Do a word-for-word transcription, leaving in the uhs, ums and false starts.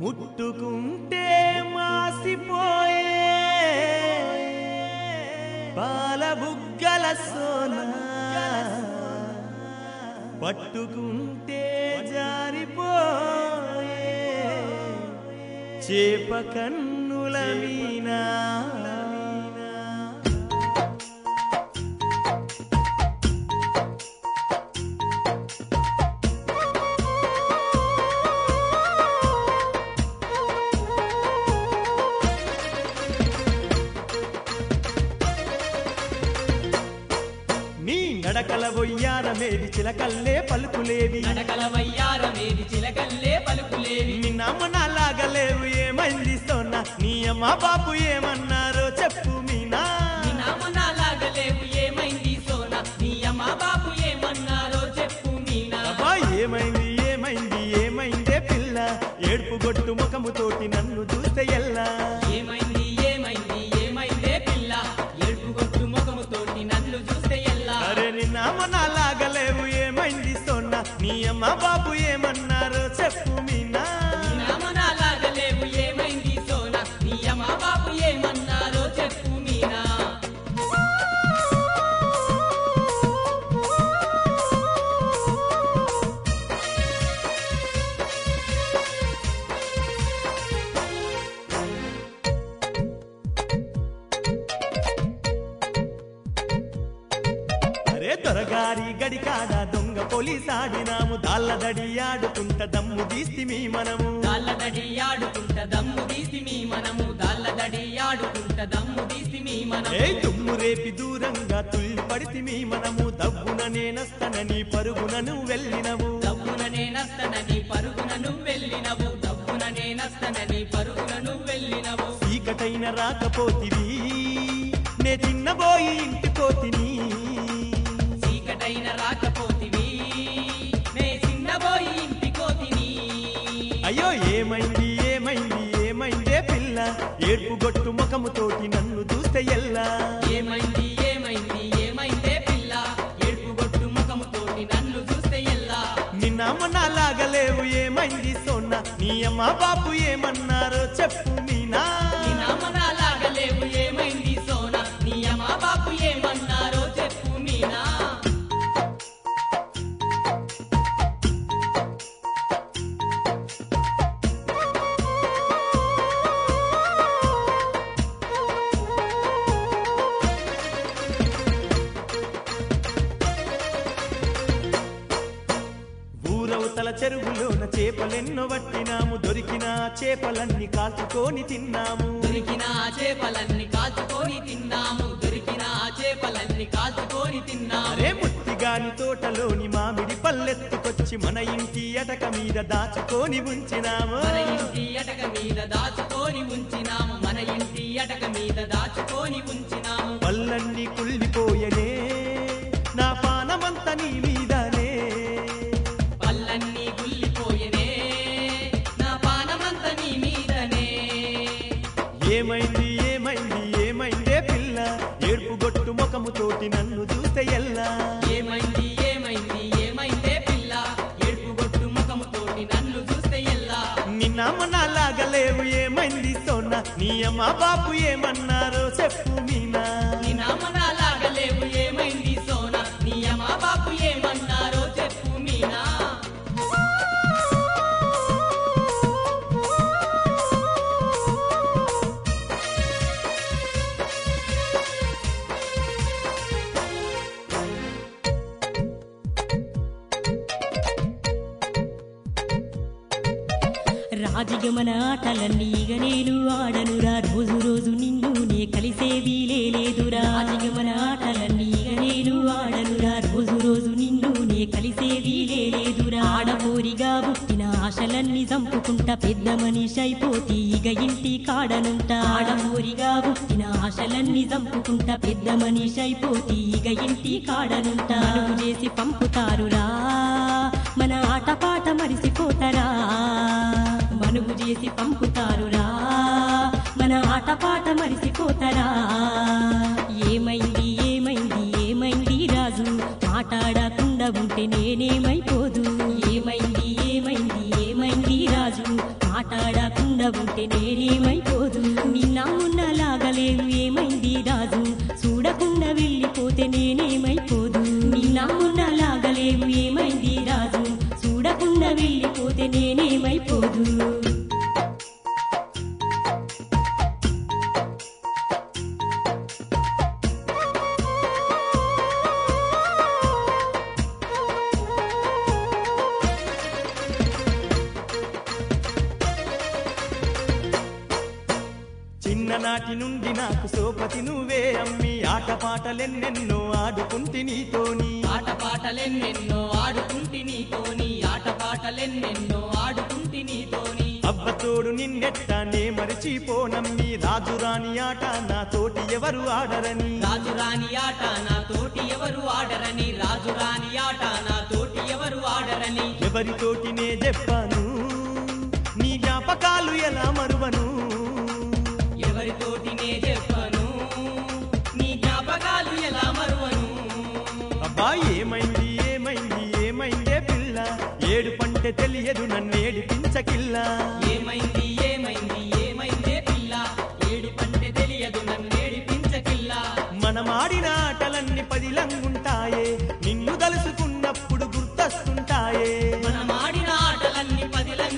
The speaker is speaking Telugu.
ముట్టుకుంటే మాసిపోయే పాల బుగ్గల సోన పట్టుకుంటే జారిపోయే చేప కన్నుల మీనా నడకల వయ్యారమేది చిలకల్లే పలుకులేవి నడకల వయ్యారమేది చిలకల్లే పలుకులేవి నిన్నమ్మనాలాగలేవు ఏమైంది సోనా నీ అమ్మ బాపు ఏమన్నారో చెప్పు మీనా నిన్నమ్మనాలాగలేవు ఏమైంది సోనా నీ అమ్మ బాపు ఏమన్నారో చెప్పు మీనా అబ్బా ఏమైంది ఏమైంది ఏమైందే పిల్ల ఏడుపు గొట్టు ముఖముతోటి నన్ను చూస్తే ఎల్లా ఏమైంది ఏమైంది ఏమైందే పిల్ల ఏడుపు గొట్టు ముఖముతోటి నన్ను చూస్తే ఎల్లా అరే నిన్నమ్మనాలాగలేవు ఏమైంది సోనా నీ అమ్మ బాపు ఏమన్నారో చెప్పు మీనా నిన్నమ్మనాలాగలేవు ఏమైంది సోనా నీ అమ్మ బాపు ఏమన్నారో చెప్పు మీనా దొరగారి గడికాడ దొంగ పోలీసాడినాము దాళ్ళదడి ఆడుకుంట దమ్ము తీస్తిమి మనము దాళ్ళదడి ఆడుకుంట దమ్ము తీస్తిమి మనము దాళ్ళదడి ఆడుకుంట దమ్ము తీస్తిమి మనము ఏ దుమ్ము రేపి దూరంగా తుల్లి పడితిమి మనము దవ్వున నేనస్తనని పరుగునను వెళ్ళినవు దవ్వున నేనస్తనని పరుగునను వెళ్ళినవు దవ్వున నేనస్తనని పరుగునను వెళ్ళినవు చీకటైన రాకపోతివి నే తిన్నబోయి ఇంటిపోతిని చీకటైన రాకపోతివి నే చిన్నబోయి ఇంటికోతిని అయ్యో ఏమైంది ఏమైంది ఏమైందే పిల్ల ఏడుపు గొట్టు ముఖముతోటి నన్ను చూస్తే ఎల్లా ఏమైంది ఏమైంది ఏమైందే పిల్ల ఏడుపు గొట్టు ముఖముతోటి నన్ను చూస్తే ఎల్లా నిన్నమ్మనాలాగలేవు ఏమైంది సోనా నీ అమ్మ బాపు ఏమన్నారో చెప్పు మీనా నిన్నమ్మనాలాగలేవు ఏమైంది సోనా నీ అమ్మ బాపు ఏమన్నారో చెప్పు మీనా ఊరవతల చెరువులోన చేపలెన్నో పట్టినాము దొరికిన చేపలన్నీ కాల్చుకొని తిన్నాము దొరికిన చేపలన్నీ కాల్చుకొని తిన్నాము దొరికిన చేపలన్నీ కాల్చుకొని తిన్నాము అరే ముత్తిగాని తోటలోని మామిడి పల్లెత్తుకొచ్చి మన ఇంటి అటక మీద దాచుకొని ఉంచినాము మన ఇంటి అటక మీద దాచుకొని ఉంచినాము మన ఇంటి అటక మీద దాచుకొని ఉంచినాము పళ్ళన్నీ కుళ్ళిపోయనే నా పానమంత నీ మీదనే పళ్ళన్నీ గుల్లిపోయనే నా పానమంత నీ మీదనే ఏమైంది ఏమైంది ఏమైందే పిల్ల ఏడుపు గొట్టు ముఖముతోటి నన్ను చూస్తే ఎల్లా ఏమైంది ఏమైంది ఏమైందే పిల్ల ఏడుపు గొట్టు ముఖముతోటి నన్ను చూస్తే ఎల్లా నిన్నమ్మనాలాగలేవు ఏమైంది సోనా నీ అమ్మ బాపు ఏమన్నారో చెప్పు మీనా నిన్నమ్మనాలాగలేవు ఏమైంది సోనా నీ అమ్మ బాపు ఏమన్నారో చెప్పు మీనా రాజగమన ఆటలన్నీ ఇక నేను ఆడనురా రోజు రోజు నిన్ను నే కలిసేవి లేదురా రాజగమన ఆటలన్నీ ఇక నేను ఆడనురా రోజు రోజు నిన్ను నే కలిసేవి లేదురా ఆడపోరిగా పుట్టిన ఆశలన్నీ చంపుకుంటా పెద్ద మనిషి అయిపోతి ఇక ఇంటి కాడనుంటా ఆడపోరిగా పుట్టిన ఆశలన్నీ చంపుకుంటా పెద్ద మనిషి అయిపోతి ఇక ఇంటి కాడనుంటా అడుగు చేసి పంపుతారురా మన ఆటపాట మరిసిపోతారా మనుగు చేసి పంపుతారురా మన ఆటపాట మరిసిపోతారా ఏమైంది ఏమైంది ఏమైంది రాజు మాట్లాడకుండా ఉంటే నేనేమైపోదు ఏమైంది ఏమైంది ఏమైంది రా రాజు మాట్లాడకుండా ఉంటే నేనేమైపోదు నిన్న మొన్నలాగలేవు ఏమైంది రాజు చూడకుండా వెళ్ళిపోతే నేనేమైపోదు నిన్న మొన్నలాగలేవు ఏమైంది రాజు చూడకుండా వెళ్ళిపోతే నేనేమైపోదు చిన్ననాటి నుండి నాకు సోపతి నువ్వే అమ్మి ఆటపాటలెన్నెన్నో ఆడుకుంటి నీతోని ఆటపాటలెన్నెన్నో ఆడుకుంటి నీతోని ఆటపాటలెన్నెన్నో ఆడుకుంటి నీతోని అబ్బతోడు నిన్నెట్టానే మరిచిపోనమ్మి రాజురాని ఆట నా తోటి ఎవరు ఆడరని రాజురాని ఆట నా తోటి ఎవరు ఆడరని రాజురాని ఆట నా తోటి ఎవరు ఆడరని ఎవరితోటినే చెప్పాను నీ జ్ఞాపకాలు ఎలా మరువను ఎవరితోటినే చెప్పను నీ జ్ఞాపకాలు ఎలా మరువను అబ్బా ఏమైంది ఏమైంది ఏమైందే పిల్ల ఏడు పంటే తెలియదు నన్నేడిపించకిల్లా ఏమైంది ఏమైంది ఏమైందే పిల్ల ఏడు పంటే తెలియదు నన్నేడిపించకిల్లా మనమాడిన ఆటలన్నీ పదిలంగుంటాయే నిన్ను తలుసుకున్నప్పుడు గుర్తొస్తుంటాయే మనమాడిన ఆటలన్నీ పదిలంగుంటాయే